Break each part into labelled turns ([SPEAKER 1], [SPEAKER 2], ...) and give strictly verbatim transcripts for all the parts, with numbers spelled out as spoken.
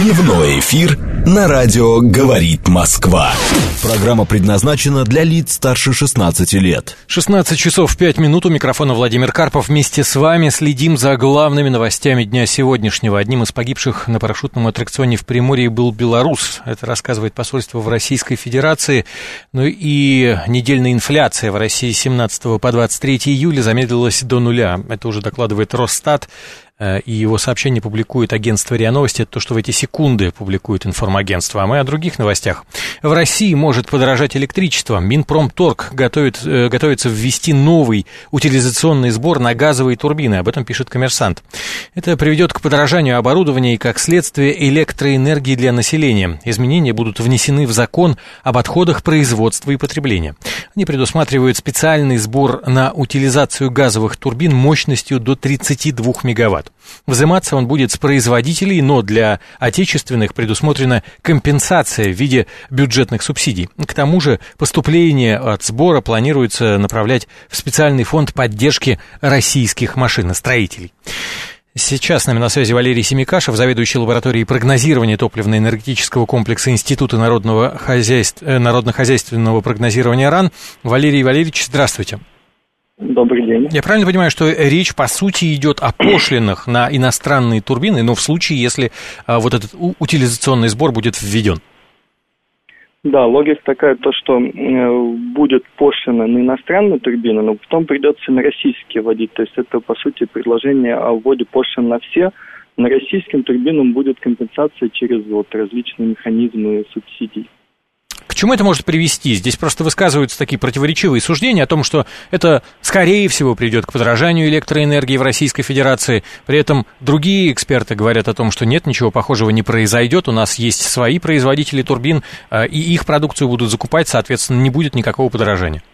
[SPEAKER 1] Дневной эфир на радио «Говорит Москва». Программа предназначена для лиц старше шестнадцати лет.
[SPEAKER 2] шестнадцать часов пять минут. У микрофона Владимир Карпов. Вместе с вами следим за главными новостями дня сегодняшнего. Одним из погибших на парашютном аттракционе в Приморье был белорус. Это рассказывает посольство в Российской Федерации. Ну и недельная инфляция в России с семнадцатого по двадцать третье июля замедлилась до нуля. Это уже докладывает Росстат. И его сообщение публикует агентство РИА Новости. Это то, что в эти секунды публикует информагентство. А мы о других новостях. В России может подорожать электричество. Минпромторг готовит, э, готовится ввести новый утилизационный сбор на газовые турбины. Об этом пишет «Коммерсант». Это приведет к подорожанию оборудования и, как следствие, электроэнергии для населения. Изменения будут внесены в закон об отходах производства и потребления. Они предусматривают специальный сбор на утилизацию газовых турбин мощностью до тридцати двух мегаватт. Взиматься он будет с производителей, но для отечественных предусмотрена компенсация в виде бюджетных субсидий. К тому же поступление от сбора планируется направлять в специальный фонд поддержки российских машиностроителей. Сейчас с нами на связи Валерий Семикашев, заведующий лабораторией прогнозирования топливно-энергетического комплекса Института народного хозяйства, народно-хозяйственного прогнозирования РАН. Валерий Валерьевич, здравствуйте.
[SPEAKER 3] Добрый день.
[SPEAKER 2] Я правильно понимаю, что речь, по сути, идет о пошлинах на иностранные турбины, но в случае, если а, вот этот утилизационный сбор будет введен?
[SPEAKER 3] Да, логика такая, то, что э, будет пошлина на иностранные турбины, но потом придется на российские вводить. То есть это, по сути, предложение о вводе пошлин на все. На российским турбинам будет компенсация через вот различные механизмы субсидий.
[SPEAKER 2] К чему это может привести? Здесь просто высказываются такие противоречивые суждения о том, что это, скорее всего, приведет к подорожанию электроэнергии в Российской Федерации. При этом другие эксперты говорят о том, что нет, ничего похожего не произойдет. У нас есть свои производители турбин, и их продукцию будут закупать, соответственно, не будет никакого подорожания.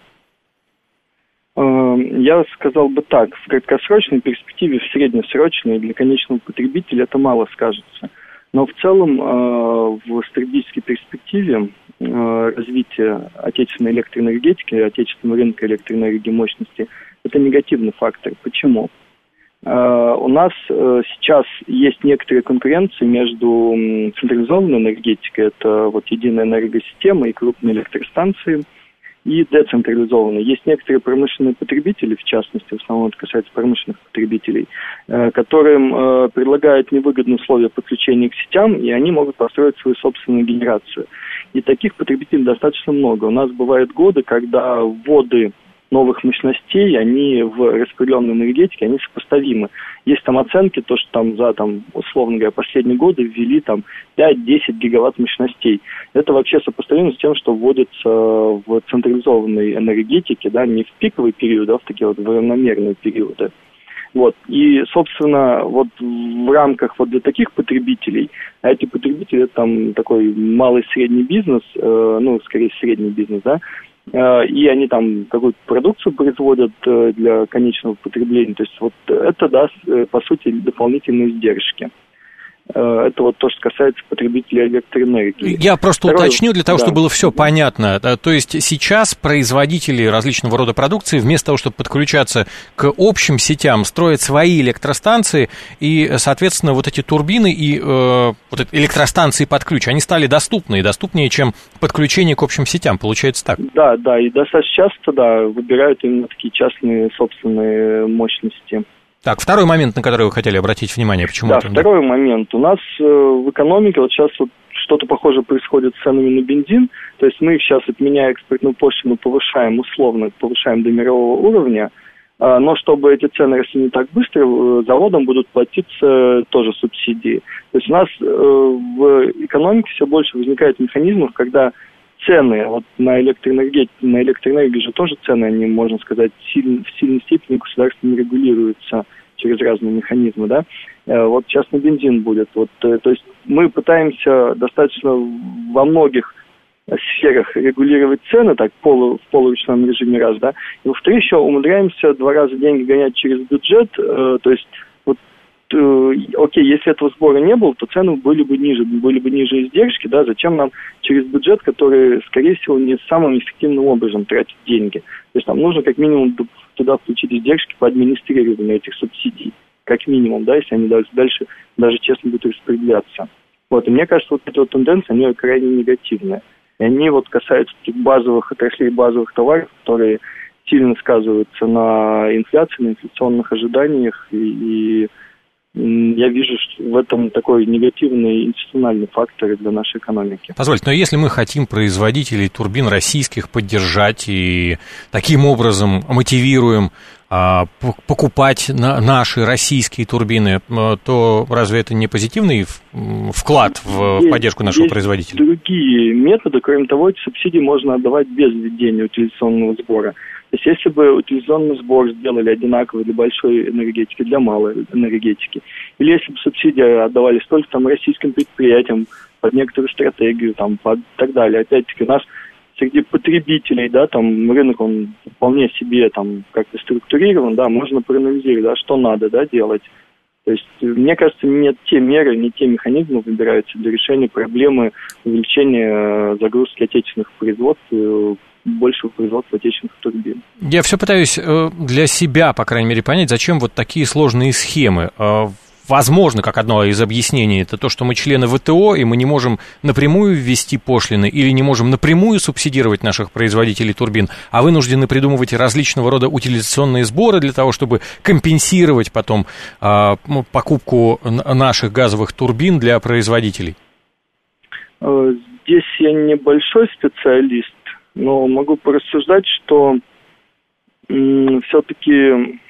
[SPEAKER 3] Я сказал бы так, в краткосрочной перспективе, в среднесрочной для конечного потребителя это мало скажется. Но в целом в стратегической перспективе развития отечественной электроэнергетики, отечественного рынка электроэнергии мощности, это негативный фактор. Почему? У нас сейчас есть некоторая конкуренция между централизованной энергетикой, это вот единая энергосистема и крупные электростанции, и децентрализованной. Есть некоторые промышленные потребители, в частности, в основном это касается промышленных потребителей, которым предлагают невыгодные условия подключения к сетям, и они могут построить свою собственную генерацию. И таких потребителей достаточно много. У нас бывают годы, когда вводы новых мощностей, они в распределенной энергетике, они сопоставимы. Есть там оценки, то, что там за, там, условно говоря, последние годы ввели там пять-десять гигаватт мощностей. Это вообще сопоставимо с тем, что вводится в централизованной энергетике, да, не в пиковый период, а в такие вот равномерные периоды. Вот. И, собственно, вот в рамках вот для таких потребителей, а эти потребители, это там такой малый средний бизнес, э, ну, скорее средний бизнес, да, э, и они там какую-то продукцию производят э, для конечного потребления, то есть вот это даст, э, по сути, дополнительные издержки. Это вот то, что касается потребителей электроэнергии.
[SPEAKER 2] Я просто
[SPEAKER 3] Второе,
[SPEAKER 2] уточню для того,
[SPEAKER 3] да.
[SPEAKER 2] чтобы было все понятно. То есть сейчас производители различного рода продукции, вместо того, чтобы подключаться к общим сетям, строят свои электростанции, и, соответственно, вот эти турбины и э, вот эти электростанции под ключ, они стали доступны, и доступнее, чем подключение к общим сетям. Получается так?
[SPEAKER 3] Да, да, и достаточно часто, да, выбирают именно такие частные собственные мощности.
[SPEAKER 2] Так, второй момент, на который вы хотели обратить внимание, почему
[SPEAKER 3] да,
[SPEAKER 2] это?
[SPEAKER 3] Второй момент. У нас э, в экономике вот сейчас вот что-то похожее происходит с ценами на бензин. То есть мы их сейчас, отменяя экспортную пошлину, повышаем, условно повышаем до мирового уровня. Э, но чтобы эти цены росли не так быстро, э, заводам будут платиться тоже субсидии. То есть у нас э, в экономике все больше возникает механизмов, когда цены вот на электроэнергию, на электроэнергию же тоже цены, они, можно сказать, сильно, в сильной степени государством регулируются через разные механизмы, да. Вот сейчас на бензин будет. Вот, то есть мы пытаемся достаточно во многих сферах регулировать цены, так, полу, в полуручном режиме раз, да. И во-вторых, еще умудряемся два раза деньги гонять через бюджет, э, то есть окей, если этого сбора не было, то цены были бы ниже, были бы ниже издержки, да, зачем нам через бюджет, который, скорее всего, не самым эффективным образом тратит деньги. То есть нам нужно как минимум туда включить издержки по администрированию этих субсидий, как минимум, да, если они дальше, дальше даже честно будут распределяться. Вот, и мне кажется, вот эти вот тенденции, они крайне негативные. И они вот касаются таких базовых отраслей, базовых товаров, которые сильно сказываются на инфляции, на инфляционных ожиданиях, и, и я вижу, что в этом такой негативный институциональный фактор для нашей экономики.
[SPEAKER 2] Позвольте, но если мы хотим производителей турбин российских поддержать и таким образом мотивируем а, покупать на наши российские турбины, то разве это не позитивный вклад в,
[SPEAKER 3] есть,
[SPEAKER 2] в поддержку нашего
[SPEAKER 3] есть
[SPEAKER 2] производителя?
[SPEAKER 3] Другие методы, кроме того, эти субсидии можно отдавать без введения утилизационного сбора. То есть если бы утилизационный сбор сделали одинаковый для большой энергетики, для малой энергетики, или если бы субсидии отдавались только там российским предприятиям под некоторую стратегию, там, под так далее. Опять-таки у нас среди потребителей, да, там рынок, он вполне себе там как-то структурирован, да, можно проанализировать, да, что надо, да, делать. То есть, мне кажется, не те меры, не те механизмы выбираются для решения проблемы увеличения загрузки отечественных производств, большего производства отечественных турбин.
[SPEAKER 2] Я все пытаюсь для себя, по крайней мере, понять, зачем вот такие сложные схемы. Возможно, как одно из объяснений, это то, что мы члены ВТО, и мы не можем напрямую ввести пошлины или не можем напрямую субсидировать наших производителей турбин, а вынуждены придумывать различного рода утилизационные сборы для того, чтобы компенсировать потом а, покупку наших газовых турбин для производителей.
[SPEAKER 3] Здесь я небольшой специалист, но могу порассуждать, что м, все-таки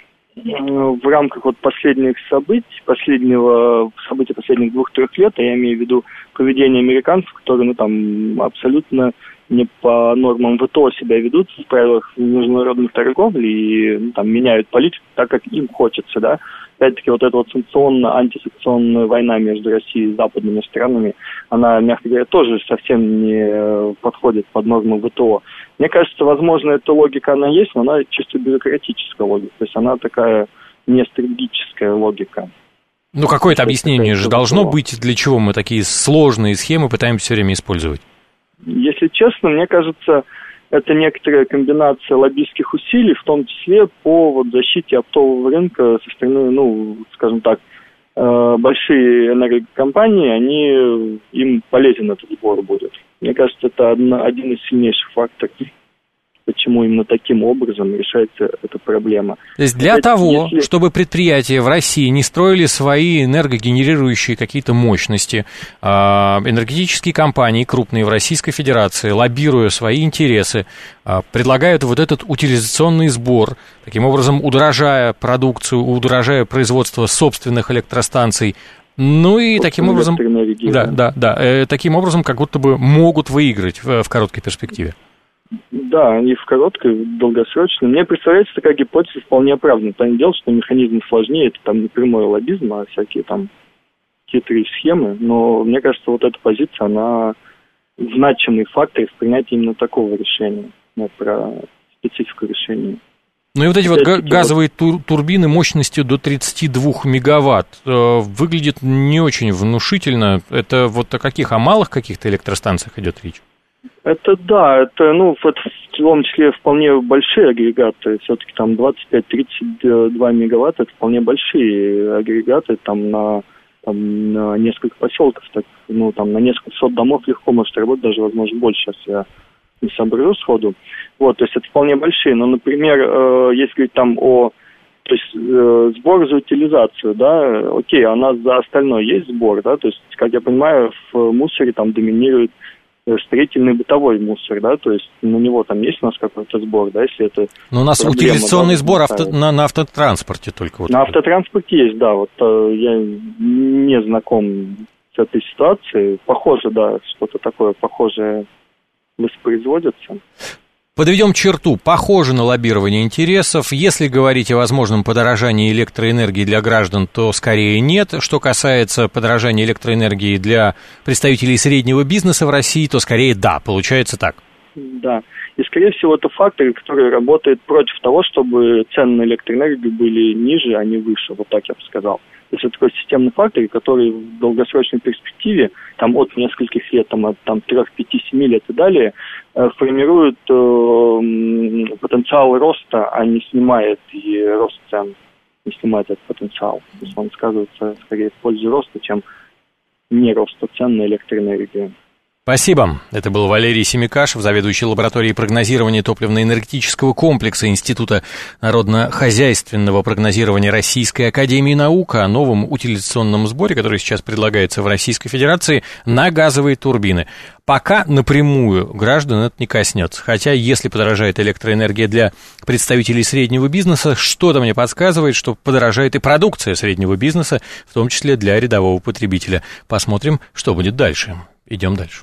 [SPEAKER 3] в рамках вот последних событий, последнего события последних двух-трех лет, я имею в виду поведение американцев, которые ну, там, абсолютно не по нормам ВТО себя ведут в правилах международной торговли и ну, там, меняют политику так, как им хочется, да. Опять-таки, вот эта вот санкционно-антисанкционная война между Россией и западными странами, она, мягко говоря, тоже совсем не подходит под нормы ВТО. Мне кажется, возможно, эта логика, она есть, но она чисто бюрократическая логика. То есть она такая не стратегическая логика.
[SPEAKER 2] Ну, какое-то объяснение же должно быть, для чего мы такие сложные схемы пытаемся все время использовать.
[SPEAKER 3] Если честно, мне кажется, это некоторая комбинация лоббистских усилий, в том числе по вот, защите оптового рынка со стороны, ну, скажем так, э, большие энергокомпании, они, им полезен этот сбор будет. Мне кажется, это одна, один из сильнейших факторов, почему именно таким образом решается эта проблема.
[SPEAKER 2] То есть для
[SPEAKER 3] Опять,
[SPEAKER 2] того,
[SPEAKER 3] если...
[SPEAKER 2] чтобы предприятия в России не строили свои энергогенерирующие какие-то мощности, энергетические компании крупные в Российской Федерации, лоббируя свои интересы, предлагают вот этот утилизационный сбор, таким образом удорожая продукцию, удорожая производство собственных электростанций, ну и таким образом, да, да, да, таким образом как будто бы могут выиграть в, в короткой перспективе.
[SPEAKER 3] Да, и в короткой, и в долгосрочной. Мне представляется, такая гипотеза вполне оправдана. Понятное дело, что механизм сложнее, это там не прямой лоббизм, а всякие там хитрые схемы. Но мне кажется, вот эта позиция, она значимый фактор в принятии именно такого решения, ну, про специфику решения.
[SPEAKER 2] Ну и вот эти вот газовые тур- турбины мощностью до тридцать два мегаватт э, выглядят не очень внушительно. Это вот о каких, о малых каких-то электростанциях идет речь?
[SPEAKER 3] Это да, это, ну, в, в том числе вполне большие агрегаты, все-таки там двадцать пять - тридцать два мегаватта, это вполне большие агрегаты, там на, там, на несколько поселков, так, ну, там на несколько сот домов легко может работать, даже, возможно, больше, сейчас я не соображу сходу. Вот, то есть это вполне большие, но, например, э, если говорить там о, то есть э, сбор за утилизацию, да, окей, а у нас за остальное есть сбор, да, то есть, как я понимаю, в мусоре там доминирует строительный бытовой мусор, да, то есть на него там есть у нас какой-то сбор, да, если это...
[SPEAKER 2] Но у нас проблема, утилизационный да, сбор авто, на, на автотранспорте только. Вот
[SPEAKER 3] на это. Автотранспорте есть, да, вот я не знаком с этой ситуацией, похоже, да, что-то такое похожее воспроизводится.
[SPEAKER 2] Подведем черту. Похоже на лоббирование интересов. Если говорить о возможном подорожании электроэнергии для граждан, то скорее нет. Что касается подорожания электроэнергии для представителей среднего бизнеса в России, то скорее да. Получается так.
[SPEAKER 3] Да. И, скорее всего, это фактор, который работает против того, чтобы цены на электроэнергию были ниже, а не выше. Вот так я бы сказал. То есть это такой системный фактор, который в долгосрочной перспективе, там от нескольких лет, там, от там, трех, пяти, семи лет и далее, э, формирует э, потенциал роста, а не снимает и рост цен, не снимает этот потенциал. То есть он сказывается скорее в пользу роста, чем не роста цен на электроэнергию.
[SPEAKER 2] Спасибо. Это был Валерий Семикашев, заведующий лабораторией прогнозирования топливно-энергетического комплекса Института народно-хозяйственного прогнозирования Российской академии наук о новом утилизационном сборе, который сейчас предлагается в Российской Федерации на газовые турбины. Пока напрямую граждан это не коснется. Хотя, если подорожает электроэнергия для представителей среднего бизнеса, что-то мне подсказывает, что подорожает и продукция среднего бизнеса, в том числе для рядового потребителя. Посмотрим, что будет дальше. Идем дальше.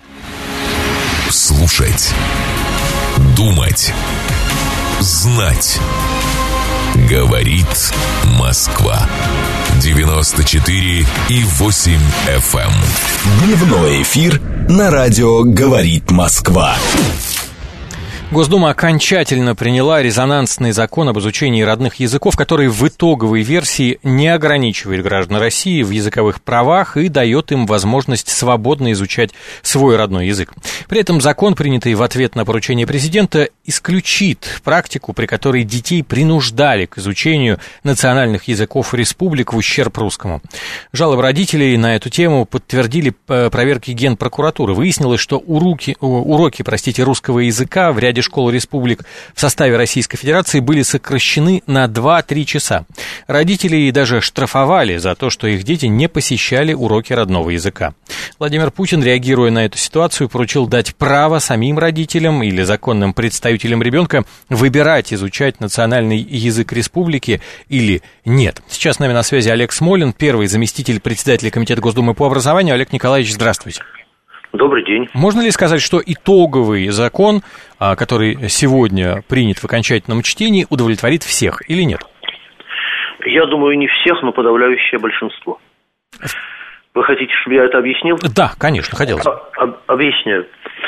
[SPEAKER 1] Слушать, думать, знать. Говорит Москва. девяносто четыре и восемь эф эм. Дневной эфир на радио «Говорит Москва».
[SPEAKER 2] Госдума окончательно приняла резонансный закон об изучении родных языков, который в итоговой версии не ограничивает граждан России в языковых правах и дает им возможность свободно изучать свой родной язык. При этом закон, принятый в ответ на поручение президента, исключит практику, при которой детей принуждали к изучению национальных языков республик в ущерб русскому. Жалобы родителей на эту тему подтвердили проверки Генпрокуратуры. Выяснилось, что уроки, уроки простите, русского языка в ряде школ республик в составе Российской Федерации были сокращены на два-три часа. Родителей даже штрафовали за то, что их дети не посещали уроки родного языка. Владимир Путин, реагируя на эту ситуацию, поручил дать право самим родителям или законным представителям ребенка выбирать, изучать национальный язык республики или нет. Сейчас с нами на связи Олег Смолин, первый заместитель председателя Комитета Госдумы по образованию. Олег Николаевич, здравствуйте.
[SPEAKER 4] Добрый день.
[SPEAKER 2] Можно ли сказать, что итоговый закон, который сегодня принят в окончательном чтении, удовлетворит всех или нет?
[SPEAKER 4] Я думаю, не всех, но подавляющее большинство. Вы хотите, чтобы я это объяснил?
[SPEAKER 2] Да, конечно, хотелось бы.
[SPEAKER 4] Объясняю.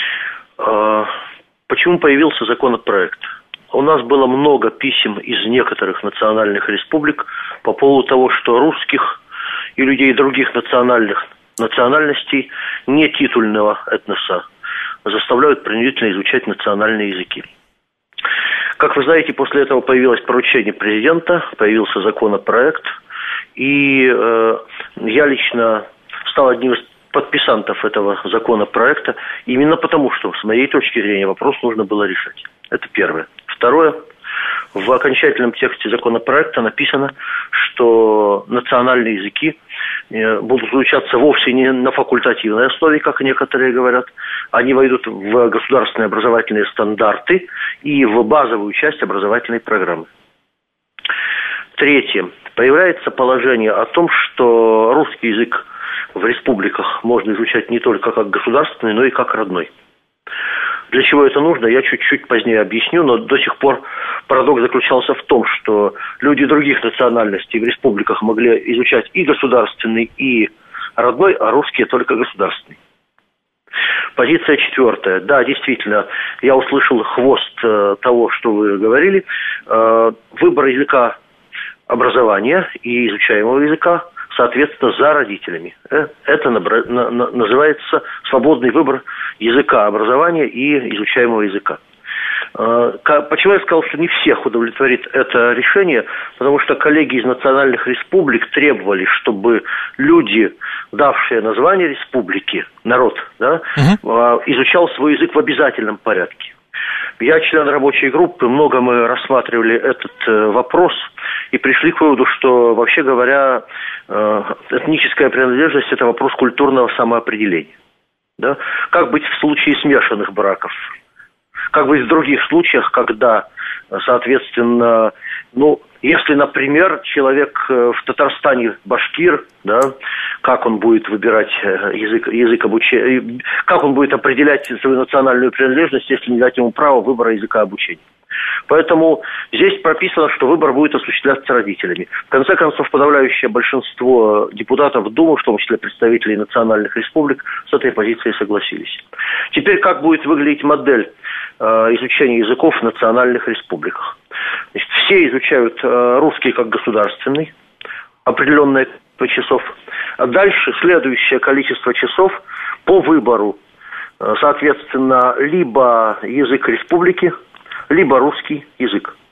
[SPEAKER 4] Почему появился законопроект? У нас было много писем из некоторых национальных республик по поводу того, что русских и людей других национальных национальностей не титульного этноса заставляют принудительно изучать национальные языки. Как вы знаете, после этого появилось поручение президента, появился законопроект, и э, я лично стал одним из подписантов этого законопроекта, именно потому, что, с моей точки зрения, вопрос нужно было решать. Это первое. Второе. В окончательном тексте законопроекта написано, что национальные языки будут изучаться вовсе не на факультативной основе, как некоторые говорят. Они войдут в государственные образовательные стандарты и в базовую часть образовательной программы. Третье. Появляется положение о том, что русский язык в республиках можно изучать не только как государственный, но и как родной. Для чего это нужно, я чуть-чуть позднее объясню, но до сих пор парадокс заключался в том, что люди других национальностей в республиках могли изучать и государственный, и родной, а русские только государственный. Позиция четвертая. Да, действительно, я услышал хвост э, того, что вы говорили. Э, выбор языка образования и изучаемого языка, соответственно, за родителями. Это называется свободный выбор языка образования и изучаемого языка. Почему я сказал, что не всех удовлетворит это решение? Потому что коллеги из национальных республик требовали, чтобы люди, давшие название республики, народ, да, угу. изучал свой язык в обязательном порядке. Я член рабочей группы, много мы рассматривали этот э, вопрос и пришли к выводу, что, вообще говоря, э, этническая принадлежность – это вопрос культурного самоопределения. Да? Как быть в случае смешанных браков? Как быть в других случаях, когда, соответственно, ну, если, например, человек в Татарстане башкир, да, как он будет выбирать язык, язык обучения, как он будет определять свою национальную принадлежность, если не дать ему право выбора языка обучения. Поэтому здесь прописано, что выбор будет осуществляться родителями. В конце концов, подавляющее большинство депутатов Думы, в том числе представителей национальных республик, с этой позицией согласились. Теперь как будет выглядеть модель э, изучения языков в национальных республиках? Значит, все изучают э, русский как государственный, определенное количество часов. А дальше следующее количество часов по выбору, э, соответственно, либо язык республики, либо русский язык.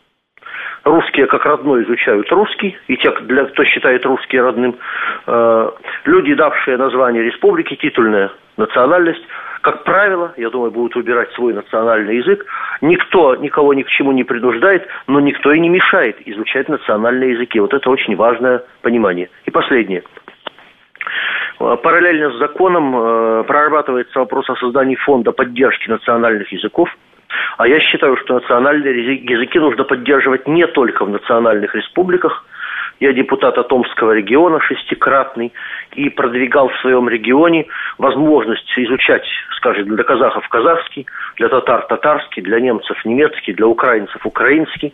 [SPEAKER 4] русские как родной изучают русский, и те, для, кто считает русский родным, э, люди, давшие название республики, титульная национальность, как правило, я думаю, будут выбирать свой национальный язык. Никто никого ни к чему не принуждает, но никто и не мешает изучать национальные языки. Вот это очень важное понимание. И последнее. Параллельно с законом э, прорабатывается вопрос о создании фонда поддержки национальных языков. А я считаю, что национальные языки нужно поддерживать не только в национальных республиках. Я депутат Томского региона, шестикратный, и продвигал в своем регионе возможность изучать, скажем, для казахов казахский, для татар татарский, для немцев немецкий, для украинцев украинский.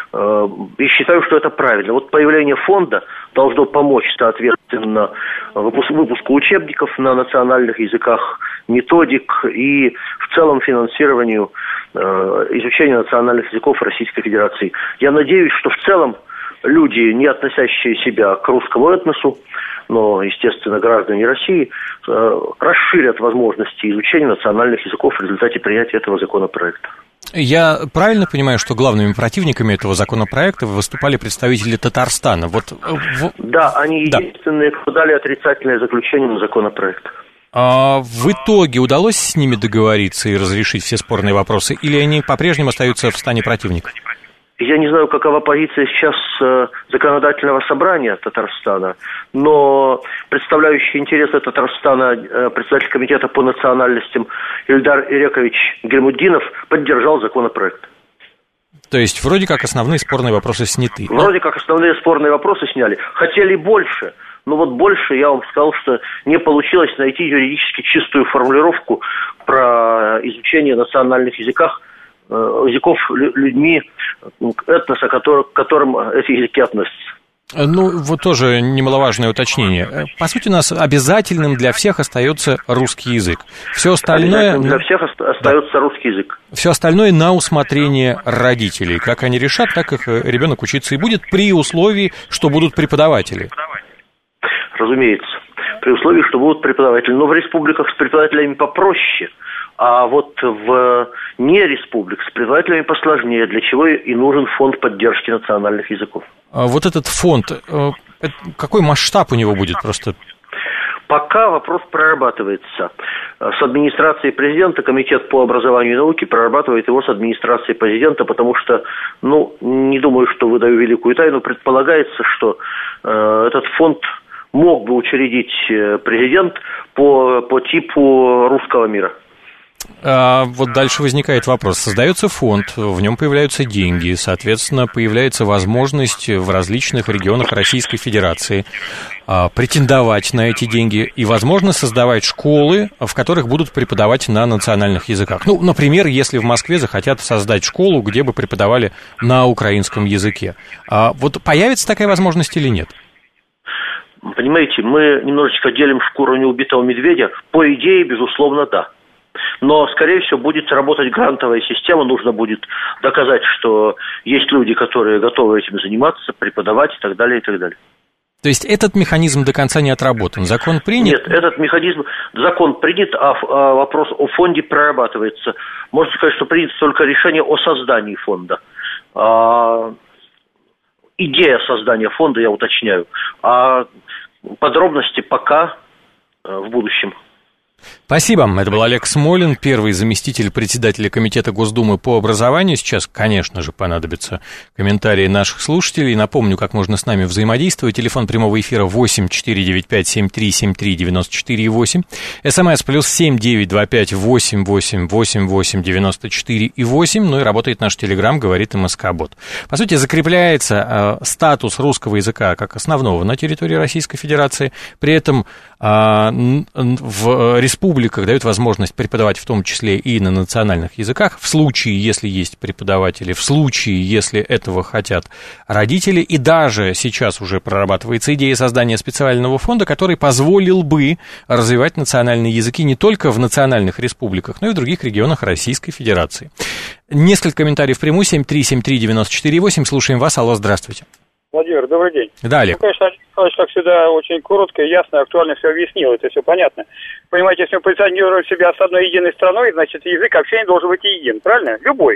[SPEAKER 4] И считаю, что это правильно. Вот появление фонда должно помочь, соответственно, выпуску учебников на национальных языках, методик и в целом финансированию изучения национальных языков Российской Федерации. Я надеюсь, что в целом люди, не относящие себя к русскому этносу, но, естественно, граждане России, расширят возможности изучения национальных языков в результате принятия этого законопроекта.
[SPEAKER 2] Я правильно понимаю, что главными противниками этого законопроекта выступали представители Татарстана? Вот, в...
[SPEAKER 4] Да, они единственные, да. кто дали отрицательное заключение на законопроект.
[SPEAKER 2] А в итоге удалось с ними договориться и разрешить все спорные вопросы, или они по-прежнему остаются в стане противников?
[SPEAKER 4] Я не знаю, какова позиция сейчас э, законодательного собрания Татарстана, но представляющий интересы Татарстана э, председатель комитета по национальностям Ильдар Ирекович Гельмуддинов поддержал законопроект.
[SPEAKER 2] То есть вроде как основные спорные вопросы сняты?
[SPEAKER 4] Вроде как основные спорные вопросы сняли. Хотели больше, но вот больше, я вам сказал, что не получилось найти юридически чистую формулировку про изучение национальных языках, языков людьми этноса, к которым эти языки относятся.
[SPEAKER 2] Ну, вот тоже немаловажное уточнение. По сути, у нас обязательным для всех остается русский язык. Все остальное...
[SPEAKER 4] Для всех остается да. русский язык.
[SPEAKER 2] Все остальное на усмотрение родителей. Как они решат, так их ребенок учиться и будет, при условии, что будут преподаватели.
[SPEAKER 4] Разумеется. При условии, что будут преподаватели. Но в республиках с преподавателями попроще. А вот в нереспублик с преподавателями посложнее, для чего и нужен фонд поддержки национальных языков.
[SPEAKER 2] А вот этот фонд, какой масштаб у него будет просто?
[SPEAKER 4] Пока вопрос прорабатывается. С администрацией президента комитет по образованию и науке прорабатывает его с администрацией президента, потому что, ну, не думаю, что выдаю великую тайну, предполагается, что э, этот фонд мог бы учредить президент по, по типу русского мира.
[SPEAKER 2] А вот дальше возникает вопрос. Создается фонд, в нем появляются деньги, соответственно, появляется возможность в различных регионах Российской Федерации а, претендовать на эти деньги и, возможно, создавать школы, в которых будут преподавать на национальных языках. Ну, например, если в Москве захотят создать школу, где бы преподавали на украинском языке. А вот появится такая возможность или нет?
[SPEAKER 4] Понимаете, мы немножечко делим шкуру неубитого медведя. По идее, безусловно, да. Но, скорее всего, будет работать грантовая система, нужно будет доказать, что есть люди, которые готовы этим заниматься, преподавать и так далее, и так далее.
[SPEAKER 2] То есть этот механизм до конца не отработан, закон принят?
[SPEAKER 4] Нет, этот механизм, закон принят, а, а вопрос о фонде прорабатывается. Можно сказать, что принято только решение о создании фонда. А, идея создания фонда, я уточняю, а подробности пока а, в будущем.
[SPEAKER 2] Спасибо. Это был Олег Смолин, первый заместитель председателя Комитета Госдумы по образованию. Сейчас, конечно же, понадобятся комментарии наших слушателей. Напомню, как можно с нами взаимодействовать. Телефон прямого эфира восемь четыре девять пять семь три семь три девяносто четыре восемь. СМС плюс семь девять два пять восемь восемь восемь восемь девяносто четыре восемь. Ну и работает наш телеграм, говорит МСК-бот. По сути, закрепляется э, статус русского языка как основного на территории Российской Федерации. При этом э, в республиках дают возможность преподавать в том числе и на национальных языках, в случае, если есть преподаватели, в случае, если этого хотят родители. И даже сейчас уже прорабатывается идея создания специального фонда, который позволил бы развивать национальные языки не только в национальных республиках, но и в других регионах Российской Федерации. Несколько комментариев приму. семь три семь три девяносто четыре восемь. Слушаем вас. Алло, здравствуйте.
[SPEAKER 5] Владимир, добрый день.
[SPEAKER 2] Да, Олег.
[SPEAKER 5] Ну, конечно, Олег Николаевич, как всегда, очень коротко, ясно, актуально все объяснил, это все понятно. Понимаете, если мы позиционируем себя с одной единой страной, значит, язык общения должен быть един, правильно? Любой.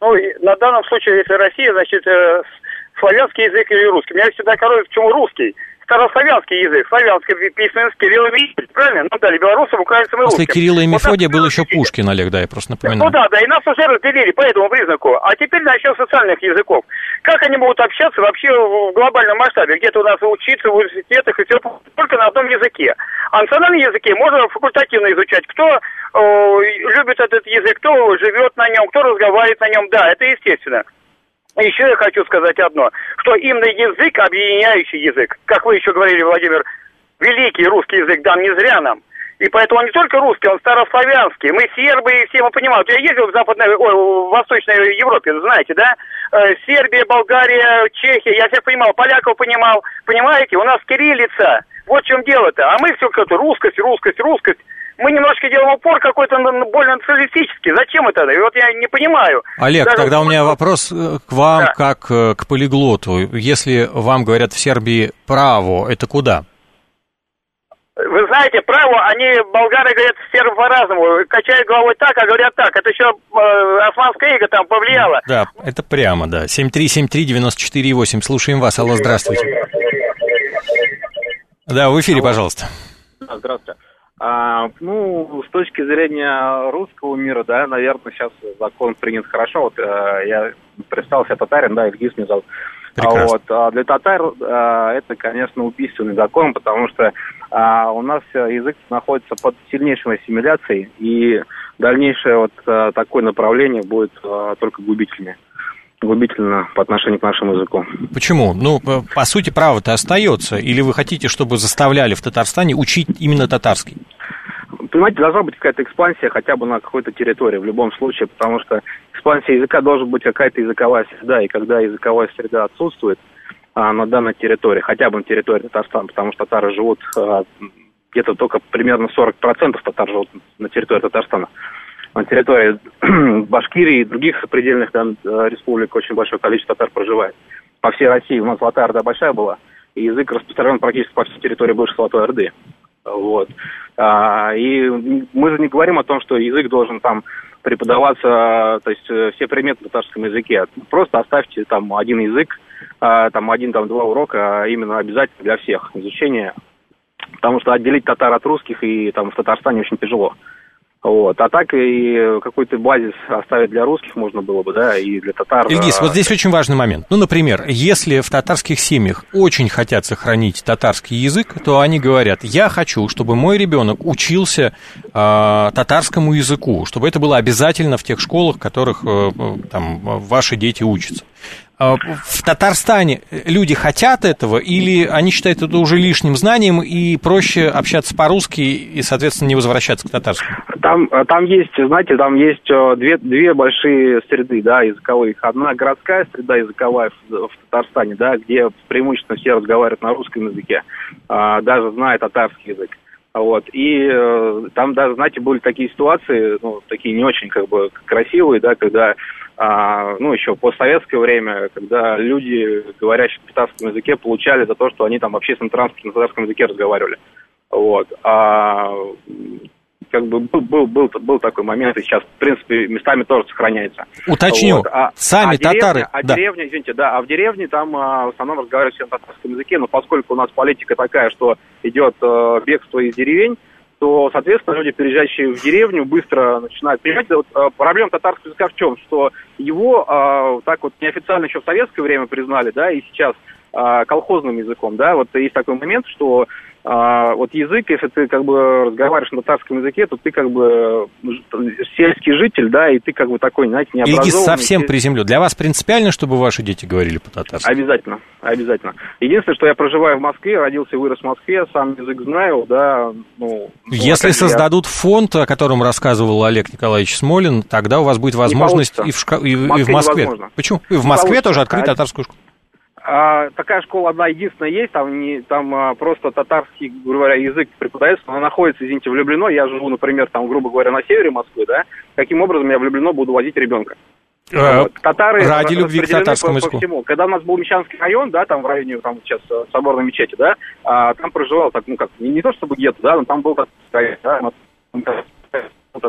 [SPEAKER 5] Ну, на данном случае, если Россия, значит, э, славянский язык или русский. Меня всегда коробит, почему русский. Старославянский язык, славянский письменность Кирилл и Мефодий, правильно? Ну, дали белорусам, украинцам и русским.
[SPEAKER 2] После Кирилла и Мефодия
[SPEAKER 5] вот
[SPEAKER 2] был еще Пушкин, Олег, да, я просто напоминаю.
[SPEAKER 5] Ну да, да, и нас уже разделили по этому признаку. А теперь насчет социальных языков. Как они могут общаться вообще в глобальном масштабе? Где-то у нас учиться в университетах и все только на одном языке. А национальные языки можно факультативно изучать. Кто э, любит этот язык, кто живет на нем, кто разговаривает на нем, да, это естественно. Еще я хочу сказать одно, что именно язык, объединяющий язык, как вы еще говорили, Владимир, великий русский язык дан не зря нам. И поэтому он не только русский, он старославянский. Мы сербы, и все мы понимаем. Я ездил в Западной, ой, в Восточной Европе, знаете, да? Э, Сербия, Болгария, Чехия, я всех понимал, поляков понимал. Понимаете, у нас кириллица. Вот в чем дело-то. А мы все как-то русскость, русскость, русскость. Мы немножко делаем упор какой-то более националистический. Зачем это? И вот я не понимаю.
[SPEAKER 2] Олег, Даже... тогда у меня вопрос к вам, да. как к полиглоту. Если вам говорят в Сербии «право», это куда?
[SPEAKER 5] Вы знаете, право, они, болгары, говорят, сербы по-разному. Качают головой так, а говорят так. Это еще э, османская ига там повлияла.
[SPEAKER 2] Да, это прямо, да. семь три семь три девять четыре восемь. Слушаем вас. Алло, здравствуйте. Да, в эфире, пожалуйста.
[SPEAKER 6] Здравствуйте. А, ну, с точки зрения русского мира, да, наверное, сейчас закон принят хорошо. Вот а, я представился, я татарин, да, Ильгиз меня зовут. А вот, а для татар а, это, конечно, убийственный закон, потому что а, у нас язык находится под сильнейшей ассимиляцией, и дальнейшее вот а, такое направление будет а, только губительнее. Губительно по отношению к нашему языку.
[SPEAKER 2] Почему? Ну, по сути, право-то остается. Или вы хотите, чтобы заставляли в Татарстане учить именно татарский?
[SPEAKER 6] Понимаете, должна быть какая-то экспансия хотя бы на какой-то территории в любом случае, потому что экспансия языка должна быть какая-то языковая среда, и когда языковая среда отсутствует а, на данной территории, хотя бы на территории Татарстана, потому что татары живут а, где-то только примерно сорок процентов татар живут на территории Татарстана. На территории Башкирии и других предельных да, республик очень большое количество татар проживает. По всей России у нас Золотая Орда большая была, и язык распространен практически по всей территории бывшей Золотой Орды. Вот. А, и мы же не говорим о том, что язык должен там преподаваться, то есть все предметы на татарском языке. Просто оставьте там один язык, а, там один, там два урока, а именно обязательно для всех изучения, потому что отделить татар от русских и там в Татарстане очень тяжело. Вот. А так и какой-то базис оставить для русских можно было бы, да, и для татар.
[SPEAKER 2] Ильгиз, вот здесь очень важный момент. Ну, например, если в татарских семьях очень хотят сохранить татарский язык, то они говорят: я хочу, чтобы мой ребенок учился э, татарскому языку, чтобы это было обязательно в тех школах, в которых э, там ваши дети учатся. В Татарстане люди хотят этого, или они считают это уже лишним знанием и проще общаться по-русски и, соответственно, не возвращаться к татарскому?
[SPEAKER 6] Там, там есть, знаете, там есть две, две большие среды, да, языковых. Одна городская среда языковая в, в Татарстане, да, где преимущественно все разговаривают на русском языке, даже зная татарский язык. Вот. И э, там даже, знаете, были такие ситуации, ну, такие не очень как бы красивые, да, когда, а, ну, еще постсоветское время, когда люди, говорящие на татарском языке, получали за то, что они там в общественном транспорте на татарском языке разговаривали. Вот. А как бы был, был, был, был такой момент, и сейчас, в принципе, местами тоже сохраняется.
[SPEAKER 2] Уточню, вот. а, сами
[SPEAKER 6] а
[SPEAKER 2] татары...
[SPEAKER 6] Деревня, а
[SPEAKER 2] да.
[SPEAKER 6] деревня, извините, да, а в деревне там а, в основном разговаривают все на татарском языке, но поскольку у нас политика такая, что идет а, бегство из деревень, то, соответственно, люди, переезжающие в деревню, быстро начинают... Понимаете, вот, а, проблема татарского языка в чем? Что его а, так вот неофициально еще в советское время признали, да, и сейчас а, колхозным языком, да, вот есть такой момент, что А, вот язык, если ты как бы разговариваешь на татарском языке, то ты как бы сельский житель, да, и ты как бы такой, знаете, необразованный.
[SPEAKER 2] Ильгиз, совсем приземлю. Для вас принципиально, чтобы ваши дети говорили по-татарски?
[SPEAKER 6] Обязательно, обязательно. Единственное, что я проживаю в Москве, родился и вырос в Москве, сам язык знаю, да, ну...
[SPEAKER 2] Если ну, создадут я... фонд, о котором рассказывал Олег Николаевич Смолин, тогда у вас будет возможность и в, шка... и, в и в Москве. Невозможно. Почему? И в Москве тоже открыть а... татарскую школу.
[SPEAKER 6] А, такая школа одна единственная есть, там, не, там а, просто татарский, грубо говоря, язык преподается, она находится, извините, в Люблино, я живу, например, там, грубо говоря, на севере Москвы, да, каким образом я в Люблино буду возить ребенка?
[SPEAKER 2] А, вот. Татары ради любви к татарскому языку. По всему.
[SPEAKER 6] Когда у нас был Мещанский район, да, там в районе, там сейчас Соборной мечети, да, а, там проживал, так, ну как, не, не то чтобы гетто, да, но там был такой район, да,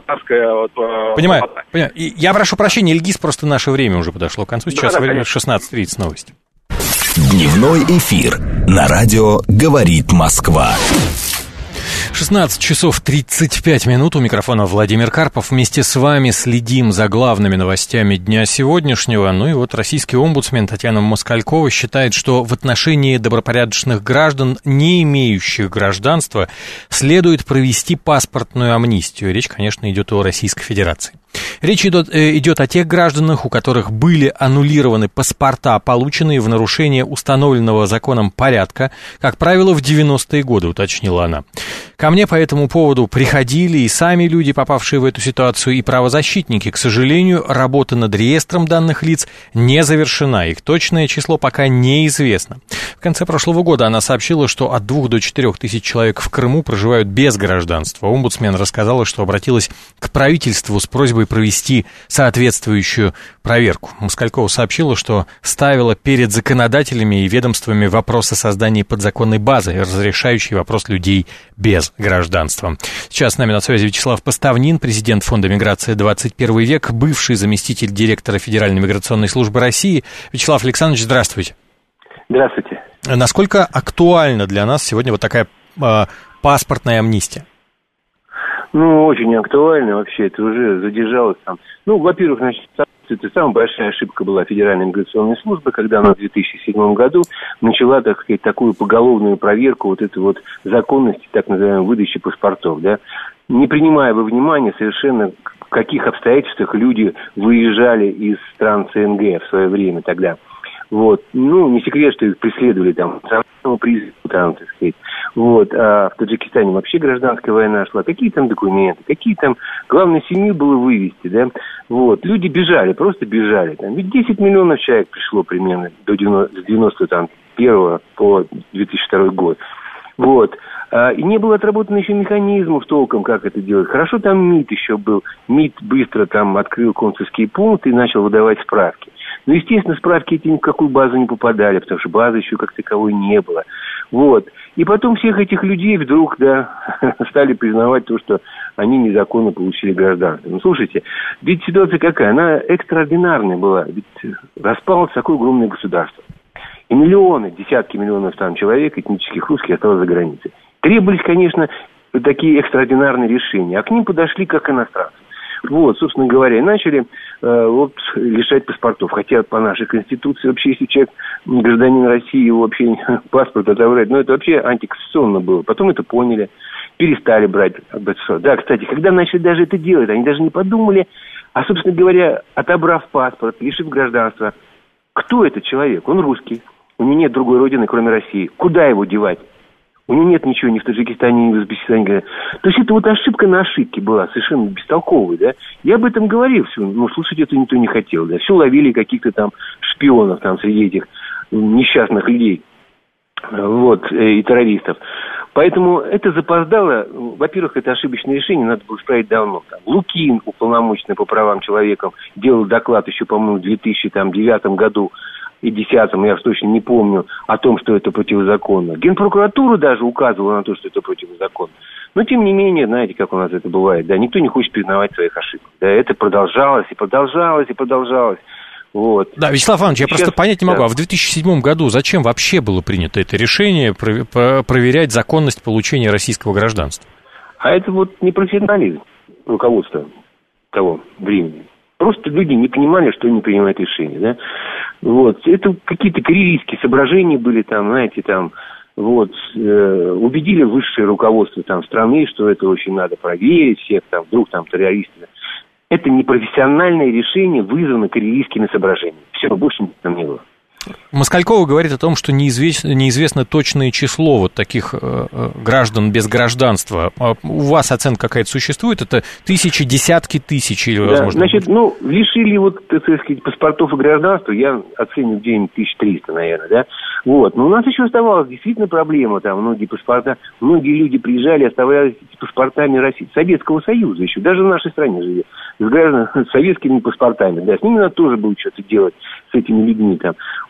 [SPEAKER 6] татарская... Вот,
[SPEAKER 2] понимаю, понимаю. И я прошу прощения, Ильгиз, просто наше время уже подошло к концу. Сейчас
[SPEAKER 6] да, да,
[SPEAKER 2] шестнадцать тридцать новости.
[SPEAKER 1] Дневной эфир на радио «Говорит Москва».
[SPEAKER 2] шестнадцать часов тридцать пять минут. У микрофона Владимир Карпов. Вместе с вами следим за главными новостями дня сегодняшнего. Ну и вот российский омбудсмен Татьяна Москалькова считает, что в отношении добропорядочных граждан, не имеющих гражданства, следует провести паспортную амнистию. Речь, конечно, идет о Российской Федерации. Речь идет, э, идет о тех гражданах, у которых были аннулированы паспорта, полученные в нарушение установленного законом порядка, как правило, в девяностые годы, уточнила она. Ко мне по этому поводу приходили и сами люди, попавшие в эту ситуацию, и правозащитники. К сожалению, работа над реестром данных лиц не завершена. Их точное число пока неизвестно. В конце прошлого года она сообщила, что от двух до четырех тысяч человек в Крыму проживают без гражданства. Омбудсмен рассказала, что обратилась к правительству с просьбой провести соответствующую проверку. Москалькова сообщила, что ставила перед законодателями и ведомствами вопрос о создании подзаконной базы, разрешающей вопрос людей без гражданства. Сейчас с нами на связи Вячеслав Поставнин, президент Фонда миграции двадцать первый век, бывший заместитель директора Федеральной миграционной службы России. Вячеслав Александрович, здравствуйте.
[SPEAKER 7] Здравствуйте.
[SPEAKER 2] Насколько актуальна для нас сегодня вот такая э, паспортная амнистия?
[SPEAKER 7] Ну, очень актуально вообще, это уже задержалось там. Ну, во-первых, значит, это самая большая ошибка была Федеральной миграционной службы, когда она в две тысячи седьмом году начала, так сказать, такую поголовную проверку вот этой вот законности, так называемой, выдачи паспортов, да, не принимая во внимание совершенно, в каких обстоятельствах люди выезжали из стран СНГ в свое время тогда. Вот. Ну, не секрет, что их преследовали там, призыву, там, так сказать. Вот. А в Таджикистане вообще гражданская война шла. Какие там документы, какие там... Главное, семью было вывести, да. Вот. Люди бежали, просто бежали. Там. Ведь десять миллионов человек пришло примерно до девяносто первого по две тысячи второй год. Вот. А, и не было отработано еще механизмов толком, как это делать. Хорошо, там МИД еще был. МИД быстро там открыл консульские пункты и начал выдавать справки. Ну, естественно, справки эти ни в какую базу не попадали, потому что базы еще как таковой не было. Вот. И потом всех этих людей вдруг, да, стали признавать то, что они незаконно получили гражданство. Ну, слушайте, ведь ситуация какая? Она экстраординарная была. Ведь распалось такое огромное государство. И миллионы, десятки миллионов там человек, этнических русских, осталось за границей. Требовались, конечно, такие экстраординарные решения. А к ним подошли как иностранцы. Вот, собственно говоря, и начали э, вот, лишать паспортов. Хотя по нашей Конституции вообще, если человек гражданин России, его вообще паспорт отобрать, ну, это вообще антиконституционно было. Потом это поняли, перестали брать. Да, кстати, когда начали даже это делать, они даже не подумали, а, собственно говоря, отобрав паспорт, лишив гражданства, кто этот человек? Он русский, у него нет другой родины, кроме России. Куда его девать? У него нет ничего ни в Таджикистане, ни в Узбекистане. То есть это вот ошибка на ошибке была, совершенно бестолковая, да. Я об этом говорил, все, но слушать это никто не хотел, да. Все ловили каких-то там шпионов там среди этих несчастных людей, вот, и террористов. Поэтому это запоздало. Во-первых, это ошибочное решение, надо было исправить давно. Там, Лукин, уполномоченный по правам человека, делал доклад еще, по-моему, в две тысячи девятом году, и десятом, я уж точно не помню, о том, что это противозаконно. Генпрокуратура даже указывала на то, что это противозаконно. Но, тем не менее, знаете, как у нас это бывает, да, никто не хочет признавать своих ошибок. Да, это продолжалось, и продолжалось, и продолжалось. Вот.
[SPEAKER 2] Да, Вячеслав Иванович, я Сейчас, просто понять не могу, да. А в две тысячи седьмом году зачем вообще было принято это решение проверять законность получения российского гражданства?
[SPEAKER 7] А это вот непрофессионализм руководства того времени. Просто люди не понимали, что они принимают решения, да. Вот. Это какие-то карьеристские соображения были там, знаете, там, вот, э, убедили высшее руководство там страны, что это очень надо проверить, всех там, вдруг там террористы. Это непрофессиональное решение, вызвано карьеристскими соображениями. Все, больше там не было.
[SPEAKER 2] Москалькова говорит о том, что неизвестно, неизвестно точное число вот таких э, граждан без гражданства. А у вас оценка какая-то существует? Это тысячи, десятки тысяч или,
[SPEAKER 7] да,
[SPEAKER 2] возможно...
[SPEAKER 7] Значит, ну, лишили вот, так сказать, паспортов и гражданства, я оцениваю где-нибудь тысяча триста, наверное, да? Вот. Но у нас еще оставалась действительно проблема, там, многие паспорта, многие люди приезжали, оставались паспортами России, Советского Союза еще, даже в нашей стране живет, с гражданами, с советскими паспортами, да, с ними надо тоже было что-то делать, с этими людьми там.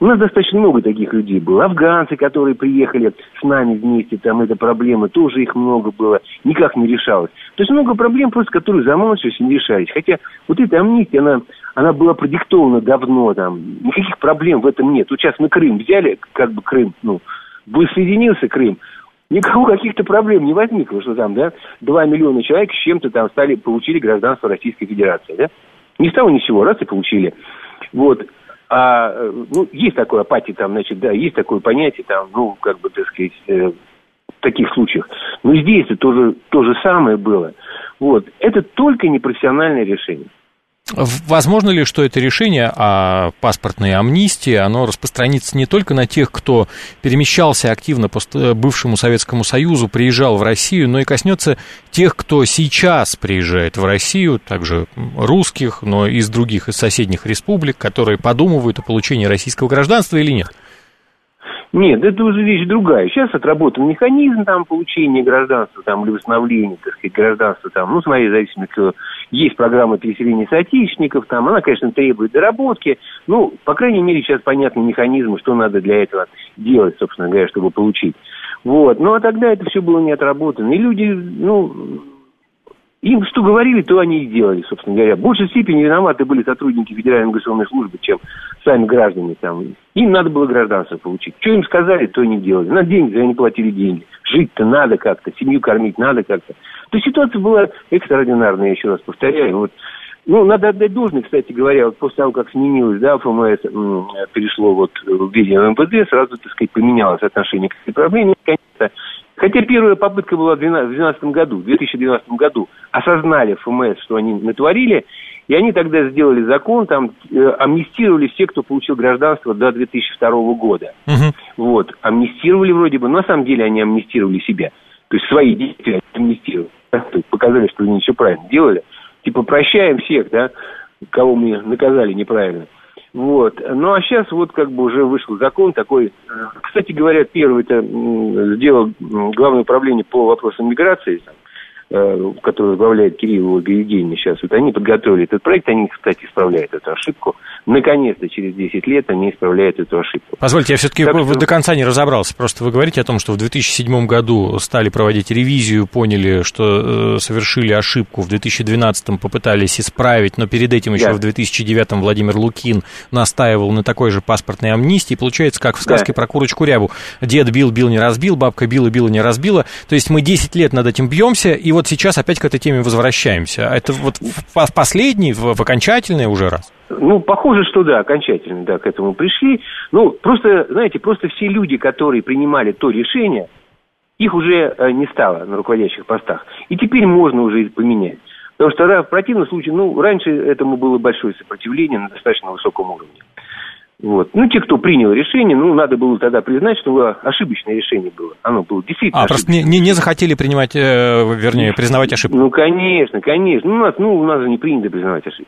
[SPEAKER 7] У нас достаточно много таких людей было. Афганцы, которые приехали с нами вместе, там эта проблема, тоже их много было, никак не решалась. То есть много проблем, просто которые замалчивались и не решались. Хотя вот эта амнистия, она, она была продиктована давно, там, никаких проблем в этом нет. Вот сейчас мы Крым взяли, как бы Крым, ну, воссоединился Крым, никакого каких-то проблем не возникло, что там, да, два миллиона человек с чем-то там стали, получили гражданство Российской Федерации, да. Ни с того ни с сего, раз и получили. Вот. А, ну, есть такое апатия там, значит, да, есть такое понятие там, ну, как бы, так сказать, э, в таких случаях. Но здесь это тоже то же самое было. Вот. Это только непрофессиональное решение.
[SPEAKER 2] Возможно ли, что это решение о паспортной амнистии, оно распространится не только на тех, кто перемещался активно по бывшему Советскому Союзу, приезжал в Россию, но и коснется тех, кто сейчас приезжает в Россию, также русских, но и из других, из соседних республик, которые подумывают о получении российского гражданства или нет?
[SPEAKER 7] Нет, это уже вещь другая. Сейчас отработан механизм там получения гражданства там, или восстановления, так сказать, гражданства там, ну, смотри, в зависимости, есть программа переселения соотечественников, там, она, конечно, требует доработки, ну, по крайней мере, сейчас понятны механизмы, что надо для этого делать, собственно говоря, чтобы получить. Вот, ну, а тогда это все было не отработано, и люди, ну, им что говорили, то они и делали, собственно говоря. В большей степени виноваты были сотрудники Федеральной миграционной службы, чем сами граждане там. Им надо было гражданство получить. Что им сказали, то они делали. На деньги, они платили деньги. Жить-то надо как-то, семью кормить надо как-то. То есть ситуация была экстраординарная, я еще раз повторяю. Вот. Ну, надо отдать должное, кстати говоря, вот после того, как сменилось, да, ФМС м, перешло вот в ведение МВД, сразу, так сказать, поменялось отношение к этой проблеме, конечно. Хотя первая попытка была в две тысячи двенадцатом году, в две тысячи двенадцатом году осознали ФМС, что они натворили, и они тогда сделали закон, там э, амнистировали всех, кто получил гражданство до две тысячи второго года. Uh-huh. Вот, амнистировали вроде бы, но на самом деле они амнистировали себя. То есть свои действия амнистировали. То есть показали, что они все правильно делали. Типа прощаем всех, да, кого мы наказали неправильно. Вот. Ну, а сейчас вот как бы уже вышел закон такой. Кстати говоря, первый это сделал Главное управление по вопросам миграции, который возглавляет Кирилл Евгений сейчас. Вот они подготовили этот проект, они, кстати, исправляют эту ошибку. Наконец-то, через десять лет они исправляют эту ошибку.
[SPEAKER 2] Позвольте, я все-таки так что... до конца не разобрался. Просто вы говорите о том, что в две тысячи седьмом году стали проводить ревизию, поняли, что э, совершили ошибку. В две тысячи двенадцатом попытались исправить, но перед этим еще да. в две тысячи девятом Владимир Лукин настаивал на такой же паспортной амнистии. Получается, как в сказке да. про курочку Рябу. Дед бил, бил, не разбил, бабка била, била, не разбила. То есть мы десять лет над этим бьемся, и вот сейчас опять к этой теме возвращаемся. Это вот в последний, в, в окончательный уже раз?
[SPEAKER 7] Ну, похоже, что да, окончательно, да, к этому пришли. Ну, просто, знаете, просто все люди, которые принимали то решение, их уже не стало на руководящих постах. И теперь можно уже поменять. Потому что в противном случае, ну, раньше этому было большое сопротивление на достаточно высоком уровне. Вот. Ну, те, кто принял решение, ну, надо было тогда признать, что ошибочное решение было. Оно было действительно
[SPEAKER 2] А, ошибочное. Просто не, не захотели принимать, э, вернее, признавать ошибку.
[SPEAKER 7] Ну, конечно, конечно. Ну, у нас, ну, у нас же не принято признавать ошибки.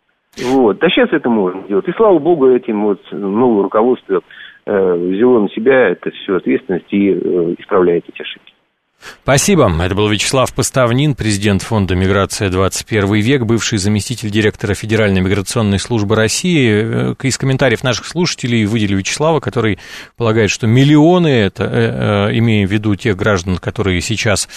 [SPEAKER 7] Вот. А сейчас это можно делать. И слава богу, этим вот новое руководство э, взяло на себя это всю ответственность и э, исправляет эти ошибки.
[SPEAKER 2] Спасибо. Это был Вячеслав Поставнин, президент фонда «Миграция двадцать первый век», бывший заместитель директора Федеральной миграционной службы России. Из комментариев наших слушателей выделили Вячеслава, который полагает, что миллионы, это, э, э, имея в виду тех граждан, которые сейчас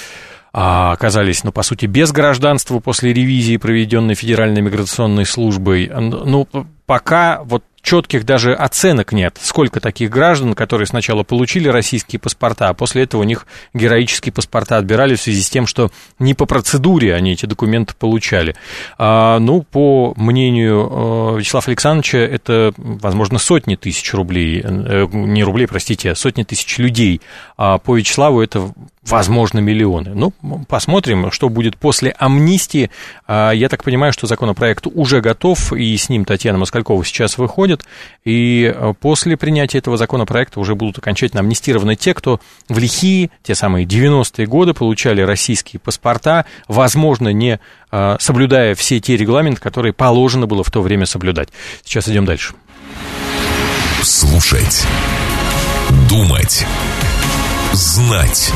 [SPEAKER 2] а, оказались, ну, по сути, без гражданства после ревизии, проведенной Федеральной миграционной службой. Ну, пока вот четких даже оценок нет, сколько таких граждан, которые сначала получили российские паспорта, а после этого у них героические паспорта отбирали в связи с тем, что не по процедуре они эти документы получали. А, ну, по мнению Вячеслава Александровича, это, возможно, сотни тысяч рублей, не рублей, простите, а сотни тысяч людей. А по Вячеславу это, возможно, миллионы. Ну, посмотрим, что будет после амнистии. А, я так понимаю, что законопроект уже готов, и с ним Татьяна Москалькова сейчас выходит. И после принятия этого законопроекта уже будут окончательно амнистированы те, кто в лихие, те самые девяностые годы, получали российские паспорта, возможно, не соблюдая все те регламенты, которые положено было в то время соблюдать. Сейчас идем дальше.
[SPEAKER 1] Слушать, думать, знать.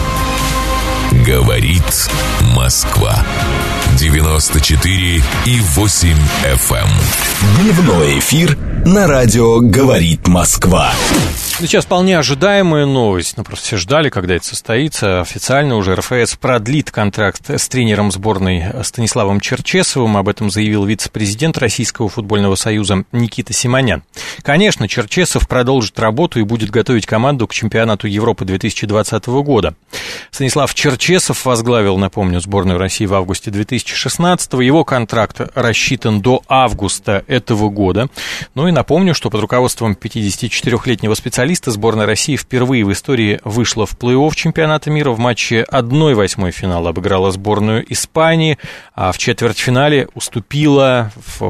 [SPEAKER 1] Говорит Москва. девяносто четыре и восемь эф эм. Дневной эфир на радио «Говорит Москва».
[SPEAKER 2] Сейчас вполне ожидаемая новость. Ну, просто все ждали, когда это состоится. Официально уже эр эф эс продлит контракт с тренером сборной Станиславом Черчесовым. Об этом заявил вице-президент Российского футбольного союза Никита Симонян. Конечно, Черчесов продолжит работу и будет готовить команду к чемпионату Европы две тысячи двадцатого года. Станислав Черчесов возглавил, напомню, сборную России в августе две тысячи шестнадцатого. Его контракт рассчитан до августа этого года. Ну и напомню, что под руководством пятидесятичетырёхлетнего специалиста сборная России впервые в истории вышла в плей-офф чемпионата мира. В матче одна восьмая финала обыграла сборную Испании, а в четвертьфинале уступила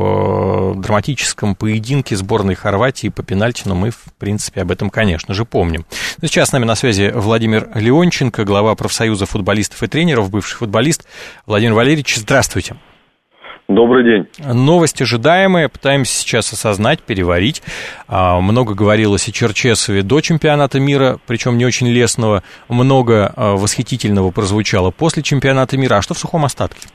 [SPEAKER 2] в драматическом поединке сборной Хорватии по пенальти, но мы, в принципе, об этом, конечно же, помним. Сейчас с нами на связи Владимир Леонченко, глава профсоюза футболистов и тренеров, бывший футболист. Владимир Валерьевич, здравствуйте.
[SPEAKER 8] Добрый день.
[SPEAKER 2] Новость ожидаемая, пытаемся сейчас осознать, переварить. Много говорилось о Черчесове до чемпионата мира, причем не очень лестного. Много восхитительного прозвучало после чемпионата мира. А что в сухом остатке?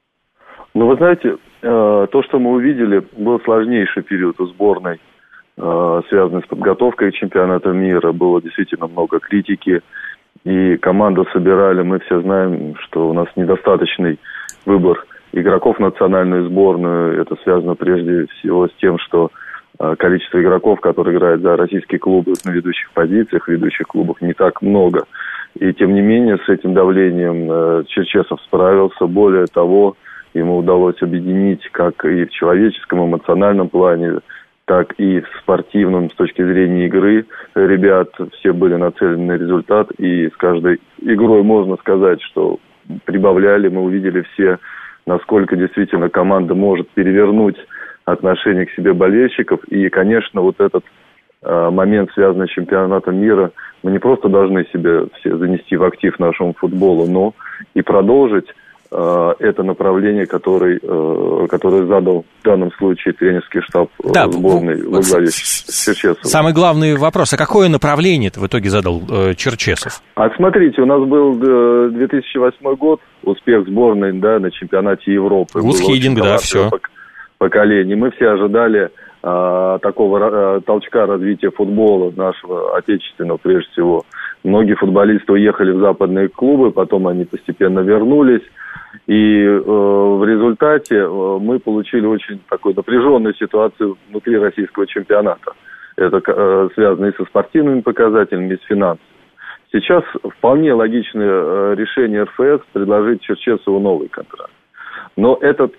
[SPEAKER 8] Ну, вы знаете, то, что мы увидели, был сложнейший период у сборной, связанный с подготовкой к чемпионату мира. Было действительно много критики, и команду собирали. Мы все знаем, что у нас недостаточный выбор игроков в национальную сборную. Это связано прежде всего с тем, что э, количество игроков, которые играют за российские клубы на ведущих позициях, в ведущих клубах не так много. И тем не менее с этим давлением э, Черчесов справился. Более того, ему удалось объединить как и в человеческом, эмоциональном плане, так и в спортивном с точки зрения игры. Ребят все были нацелены на результат, и с каждой игрой можно сказать, что прибавляли, мы увидели все, насколько действительно команда может перевернуть отношение к себе болельщиков. И, конечно, вот этот э, момент, связанный с чемпионатом мира, мы не просто должны себе все занести в актив нашему футболу, но и продолжить э, это направление, который, э, которое задал в данном случае тренерский штаб э, да, сборной во главе с Черчесовым.
[SPEAKER 2] Самый главный вопрос, а какое направление-то в итоге задал э, Черчесов?
[SPEAKER 8] А смотрите, у нас был э, две тысячи восьмой год, успех сборной, да, на чемпионате Европы.
[SPEAKER 2] Гудхейдинг, да, все.
[SPEAKER 8] Поколений. Мы все ожидали а, такого а, толчка развития футбола нашего отечественного, прежде всего. Многие футболисты уехали в западные клубы, потом они постепенно вернулись. И э, в результате э, мы получили очень такую напряженную ситуацию внутри российского чемпионата. Это э, связано и со спортивными показателями, и с финансами. Сейчас вполне логичное решение эр эф эс предложить Черчесову новый контракт. Но этот,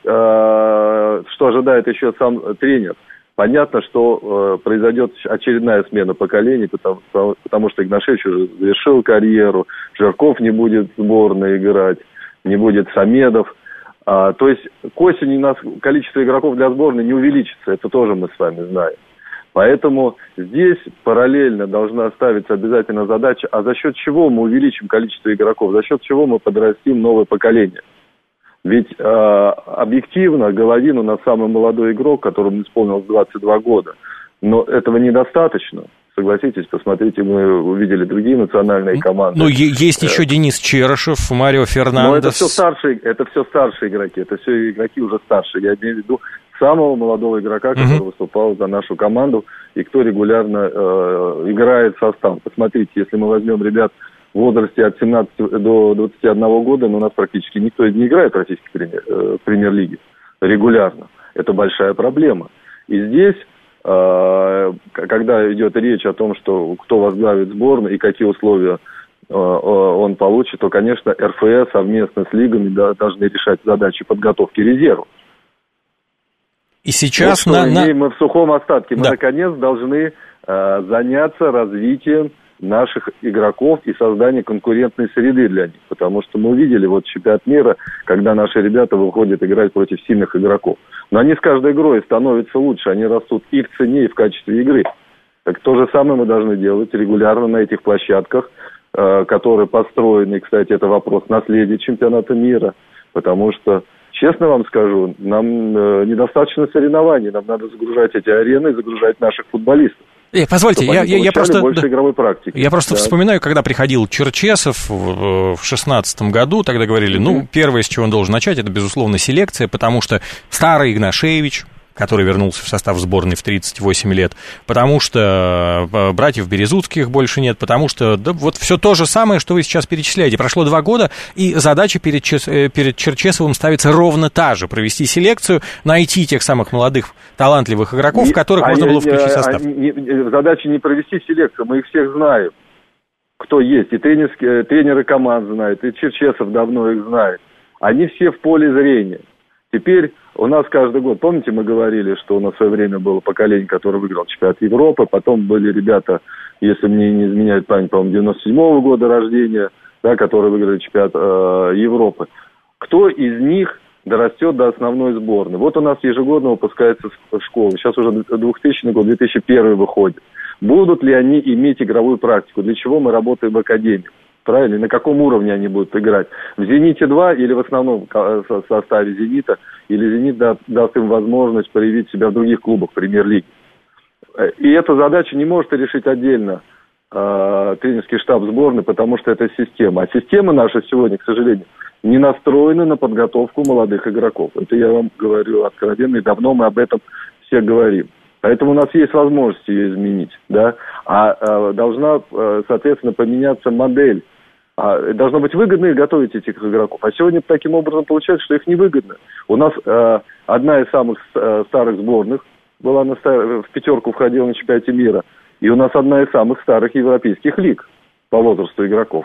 [SPEAKER 8] э, что ожидает еще сам тренер, понятно, что э, произойдет очередная смена поколений, потому, потому что Игнашевич уже завершил карьеру, Жирков не будет в сборной играть, не будет Самедов. А, то есть к осени у нас количество игроков для сборной не увеличится, это тоже мы с вами знаем. Поэтому здесь параллельно должна ставиться обязательно задача, а за счет чего мы увеличим количество игроков, за счет чего мы подрастим новое поколение. Ведь э, объективно Головин у нас самый молодой игрок, которому исполнилось двадцать два года. Но этого недостаточно. Согласитесь, посмотрите, мы увидели другие национальные команды.
[SPEAKER 2] Ну, есть еще Денис Черышев, Марио Фернандес. Но
[SPEAKER 8] это все старшие, это все старшие игроки, это все игроки уже старшие. Я имею в виду самого молодого игрока, который uh-huh. выступал за нашу команду и кто регулярно э, играет в состав. Посмотрите, если мы возьмем ребят в возрасте от семнадцати до двадцати одного года, но у нас практически никто не играет в российской премьер, э, премьер-лиге регулярно. Это большая проблема. И здесь, э, когда идет речь о том, что кто возглавит сборную и какие условия э, он получит, то, конечно, эр эф эс совместно с лигами да, должны решать задачи подготовки резерва.
[SPEAKER 2] И сейчас
[SPEAKER 8] вот
[SPEAKER 2] на,
[SPEAKER 8] на... мы в сухом остатке. Мы,
[SPEAKER 2] да.
[SPEAKER 8] наконец, должны э, заняться развитием наших игроков и созданием конкурентной среды для них. Потому что мы увидели вот чемпионат мира, когда наши ребята выходят играть против сильных игроков. Но они с каждой игрой становятся лучше. Они растут и в цене, и в качестве игры. Так то же самое мы должны делать регулярно на этих площадках, э, которые построены. Кстати, это вопрос наследия чемпионата мира. Потому что, честно вам скажу, нам э, недостаточно соревнований. Нам надо загружать эти арены и загружать наших футболистов.
[SPEAKER 2] Э, позвольте, я, я, я просто,
[SPEAKER 8] больше игровой практики.
[SPEAKER 2] Я просто
[SPEAKER 8] да.
[SPEAKER 2] вспоминаю, когда приходил Черчесов в шестнадцатом году, тогда говорили, mm-hmm. ну, первое, с чего он должен начать, это, безусловно, селекция, потому что старый Игнашевич, который вернулся в состав сборной в тридцать восемь лет, потому что братьев Березутских больше нет, потому что да, вот все то же самое, что вы сейчас перечисляете. Прошло два года, и задача перед, перед Черчесовым ставится ровно та же: провести селекцию, найти тех самых молодых, талантливых игроков, не, которых а можно не, было включить в состав.
[SPEAKER 8] Не, не, задача не провести селекцию, мы их всех знаем, кто есть, и тренерские, тренеры команд знают, и Черчесов давно их знает. Они все в поле зрения. Теперь у нас каждый год, помните, мы говорили, что у нас в свое время было поколение, которое выиграло чемпионат Европы, потом были ребята, если мне не изменяет память, по-моему, девяносто седьмого года рождения, да, которые выиграли чемпионат э, Европы. Кто из них дорастет до основной сборной? Вот у нас ежегодно выпускается школа, сейчас уже двухтысячный год, две тысячи первый выходит. Будут ли они иметь игровую практику? Для чего мы работаем в академии? Правильно? И на каком уровне они будут играть? В «Зените-два» или в основном составе «Зенита», или «Зенит» да, даст им возможность проявить себя в других клубах премьер-лиги. И эта задача не может решить отдельно э, тренерский штаб сборной, потому что это система. А система наша сегодня, к сожалению, не настроена на подготовку молодых игроков. Это я вам говорю откровенно, и давно мы об этом все говорим. Поэтому у нас есть возможность ее изменить, да, а, а должна, соответственно, поменяться модель. А, должно быть выгодно их готовить, этих игроков. А сегодня таким образом получается, что их невыгодно. У нас а, одна из самых а, старых сборных была на, в пятерку входила на чемпионате мира, и у нас одна из самых старых европейских лиг по возрасту игроков.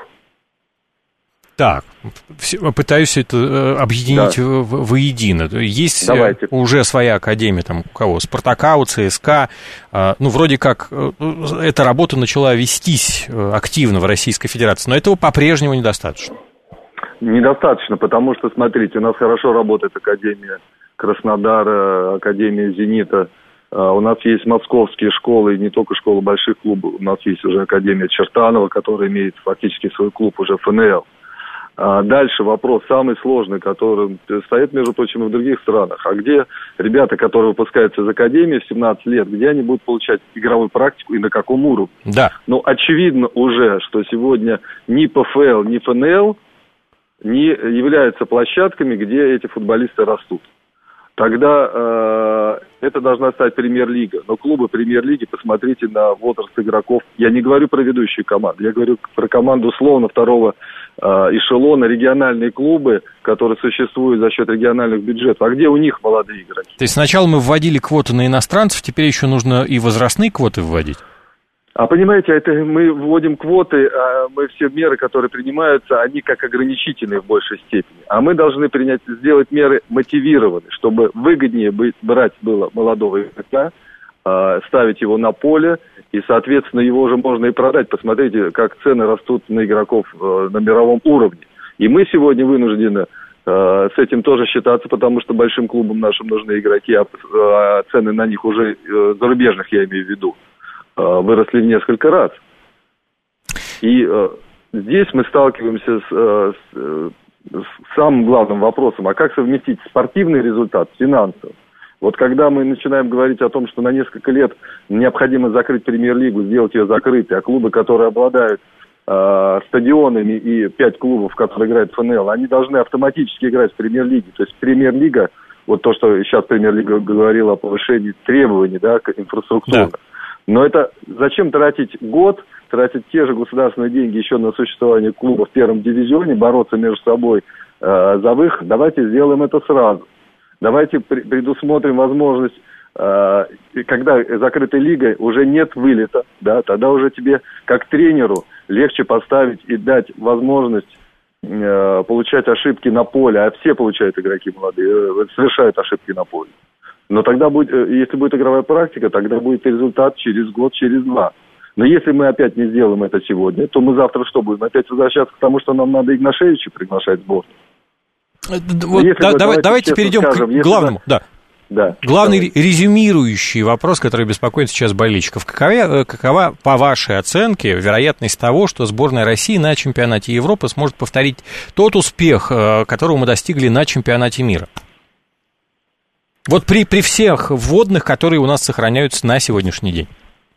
[SPEAKER 2] Так, пытаюсь это объединить да. воедино. Есть Давайте. уже своя академия, там, у кого? Спартака, у ЦСКА. Ну, вроде как, эта работа начала вестись активно в Российской Федерации, но этого по-прежнему недостаточно.
[SPEAKER 8] Недостаточно, потому что, смотрите, у нас хорошо работает Академия Краснодара, Академия Зенита. У нас есть московские школы, и не только школы больших клубов. У нас есть уже Академия Чертанова, которая имеет фактически свой клуб уже эф эн эл. А дальше вопрос самый сложный, который стоит, между прочим, и в других странах. А где ребята, которые выпускаются из академии в семнадцать лет, где они будут получать игровую практику и на каком уровне?
[SPEAKER 2] Да.
[SPEAKER 8] Ну, очевидно уже, что сегодня ни пэ эф эл, ни эф эн эл не являются площадками, где эти футболисты растут. Тогда э, это должна стать премьер-лига. Но клубы премьер-лиги, посмотрите на возраст игроков. Я не говорю про ведущие команды, я говорю про команду условно второго э, эшелона, региональные клубы, которые существуют за счет региональных бюджетов. А где у них молодые игроки?
[SPEAKER 2] То есть сначала мы вводили квоты на иностранцев, теперь еще нужно и возрастные квоты вводить?
[SPEAKER 8] А понимаете, это мы вводим квоты, а мы все меры, которые принимаются, они как ограничительные в большей степени. А мы должны принять, сделать меры мотивированные, чтобы выгоднее быть, брать было молодого игрока, ставить его на поле, и, соответственно, его уже можно и продать. Посмотрите, как цены растут на игроков на мировом уровне. И мы сегодня вынуждены с этим тоже считаться, потому что большим клубам нашим нужны игроки, а цены на них уже зарубежных, я имею в виду, выросли в несколько раз. И э, здесь мы сталкиваемся с, э, с, с самым главным вопросом, а как совместить спортивный результат с финансовым? Вот когда мы начинаем говорить о том, что на несколько лет необходимо закрыть премьер-лигу, сделать ее закрытой, а клубы, которые обладают э, стадионами и пять клубов, которые играют в эф эн эл, они должны автоматически играть в премьер-лиге. То есть премьер-лига, вот то, что сейчас премьер-лига говорила о повышении требований, да, к инфраструктуре. Да. Но это зачем тратить год, тратить те же государственные деньги еще на существование клуба в первом дивизионе, бороться между собой э, за выход? Давайте сделаем это сразу. Давайте при, предусмотрим возможность, э, когда закрытой лигой уже нет вылета, да, тогда уже тебе как тренеру легче поставить и дать возможность э, получать ошибки на поле, а все получают игроки молодые, э, совершают ошибки на поле. Но тогда будет, если будет игровая практика, тогда будет результат через год, через два. Но если мы опять не сделаем это сегодня, то мы завтра что будем? Опять возвращаться к тому, что нам надо Игнашевича приглашать в сборную?
[SPEAKER 2] Вот, да, давай, давайте, давайте перейдем скажем, к главному. Да. Да. Главный да. резюмирующий вопрос, который беспокоит сейчас болельщиков. Какова, какова, по вашей оценке, вероятность того, что сборная России на чемпионате Европы сможет повторить тот успех, которого мы достигли на чемпионате мира? Вот при, при всех вводных, которые у нас сохраняются на сегодняшний день.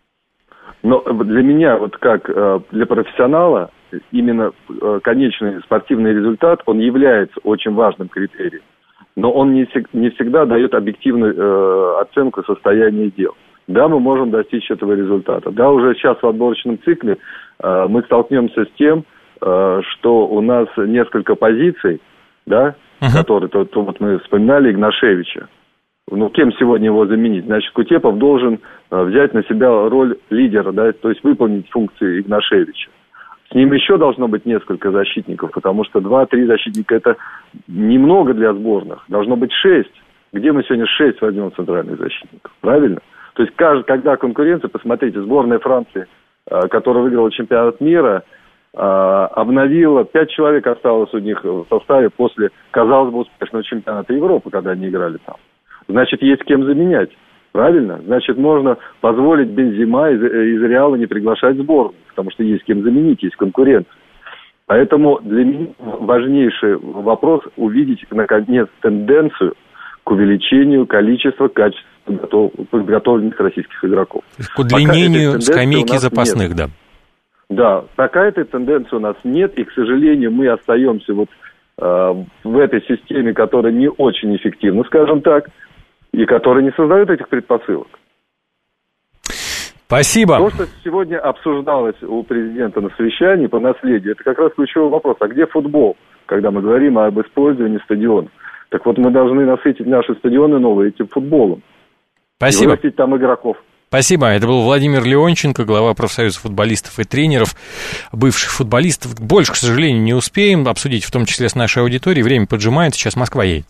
[SPEAKER 8] Но для меня, вот как для профессионала, именно конечный спортивный результат, он является очень важным критерием. но он не, не всегда дает объективную э, оценку состояния дел. Да, мы можем достичь этого результата. Да, уже сейчас в отборочном цикле э, мы столкнемся с тем, э, что у нас несколько позиций, да, uh-huh. которые, то, то вот мы вспоминали Игнашевича. Ну, кем сегодня его заменить? Значит, Кутепов должен э, взять на себя роль лидера, да, то есть выполнить функции Игнашевича. С ним еще должно быть несколько защитников, потому что два-три защитника – это немного для сборных. Должно быть шесть. Где мы сегодня шесть возьмем центральных защитников? Правильно? То есть, когда конкуренция, посмотрите, сборная Франции, которая выиграла чемпионат мира, обновила, пять человек осталось у них в составе после, казалось бы, успешного чемпионата Европы, когда они играли там. Значит, есть кем заменять. Правильно? Значит, можно позволить Бензема из, из Реала не приглашать сборную, потому что есть кем заменить, есть конкуренция. Поэтому для меня важнейший вопрос увидеть, наконец, тенденцию к увеличению количества, качества подготов... подготовленных российских игроков.
[SPEAKER 2] К удлинению скамейки запасных, нет. да.
[SPEAKER 8] Да, пока этой тенденции у нас нет, и, к сожалению, мы остаемся вот э, в этой системе, которая не очень эффективна, скажем так, и которые не создают этих предпосылок.
[SPEAKER 2] Спасибо.
[SPEAKER 8] То, что сегодня обсуждалось у президента на совещании по наследию, это как раз ключевой вопрос. А где футбол, когда мы говорим об использовании стадионов? Так вот, мы должны насытить наши стадионы новые этим футболом.
[SPEAKER 2] Спасибо.
[SPEAKER 8] И вырастить там игроков.
[SPEAKER 2] Спасибо. Это был Владимир Леонченко, глава профсоюза футболистов и тренеров, бывших футболистов. Больше, к сожалению, не успеем обсудить, в том числе с нашей аудиторией. Время поджимает. Сейчас Москва едет.